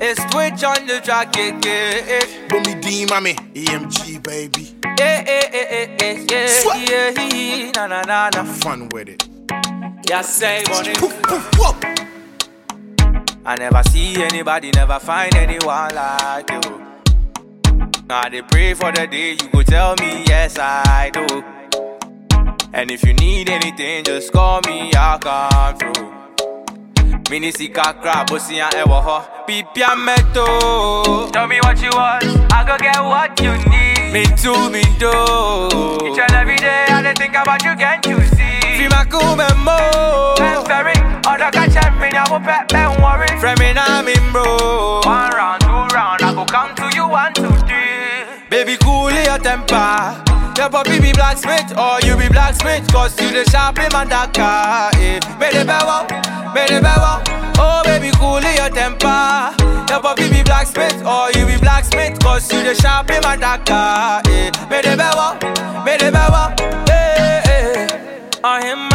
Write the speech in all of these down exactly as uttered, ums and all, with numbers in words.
It's Twitch on the track, yeah, yeah. Bummy D, mommy, E M G, baby. Yeah, yeah, yeah, yeah, yeah, yeah, yeah, na na na na. Fun with it. Yeah, say money. Poof, poof, poof. I never see anybody, never find anyone like you. Now they pray for the day you go tell me yes I do. And if you need anything, just call me, I'll come through. Mini sika crab, bossy and ever ho. Pipia meto. Tell me what you want, I go get what you need. Me too, me do. Each and every day, I think about you, can't you see? Feel my cool memo. Best ferry, other catch and me, I will pet and worry. From me, I'm in bro. One round, two round, I go come to you, one, two, three. Baby, cool your temper. Your puppy be blacksmith or you be blacksmith. Cause you the sharp in my dark car, eh. Made it better, made it better. Oh baby, cool your temper. Your puppy be blacksmith or you be blacksmith. Cause you the sharp in my dark car, eh. Made it better, made it better, eh, eh. On him,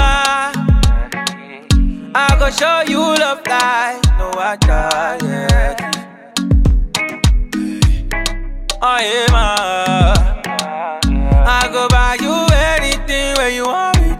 I go show you love like no other, yeah. On him, I go buy you anything when you want me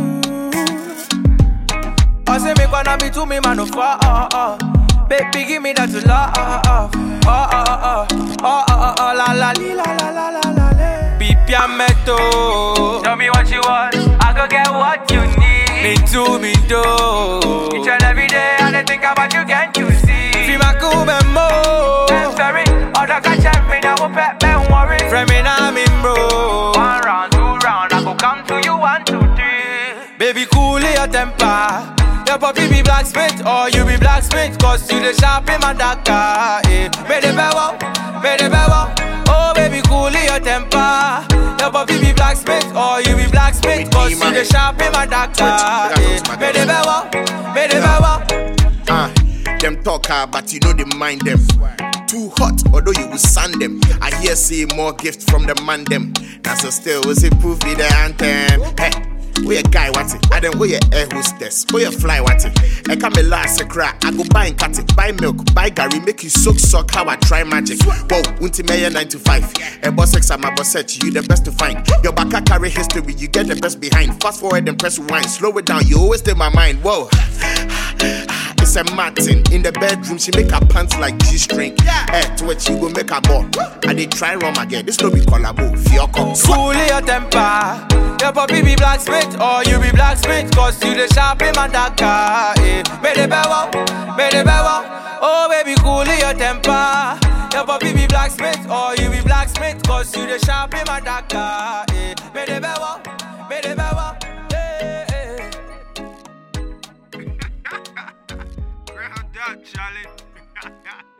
to. I say make one of me to me, man, no fall. Oh, oh. Baby, give me that to love. Oh, oh, oh, oh, oh, oh, oh, la la li, la la la la la la. Pipia meto. Tell me what you want, I go get what you need. Me too, me do. Each and every day, I think about you, can't you see? Feel my cool memo. Best ferry, other catch and me, I will pet and worry. From me, I'm in bro. One round, two round, I go come to you, one, two, three. Baby, cool your temper. Your puppy be blacksmith or you be blacksmith. Cause you the sharp in my dark car, eh. Made it better, made it better. Oh baby, cool your temper. Your puppy be blacksmith or you be blacksmith. Cause you the sharp in my dark car, eh. Made it better, made it better. Ah, them talk ah, but you know they mind them. Too hot, although you will sand them. I hear say more gift from the man them. Now so still we say proof be the anthem. Hey. We a guy what it, I then we a air hostess. We a fly what it. I come a last a cry. I go buy and cut it, buy milk, buy Gary, make you soak sock how I try magic. Whoa, Unti Mayor nine to five. A boss sex I'm a boss set, you the best to find. Your back carry history, you get the best behind. Fast forward and press rewind, slow it down, you always stay my mind. Whoa. It's a Martin in the bedroom, she make her pants like G-string. Head to it, she go make her more. I did try rum again, this no be collabo. Fiocco. Cool your temper. Your puppy be blacksmith or you be blacksmith. Cause you the sharp in my dark car, eh. Made it better, made it better. Oh baby, cool your temper. Your puppy be blacksmith or you be blacksmith. Cause you the sharp in my dark car, eh. Made it better, made it better, eh, eh. Ground up, Charlie.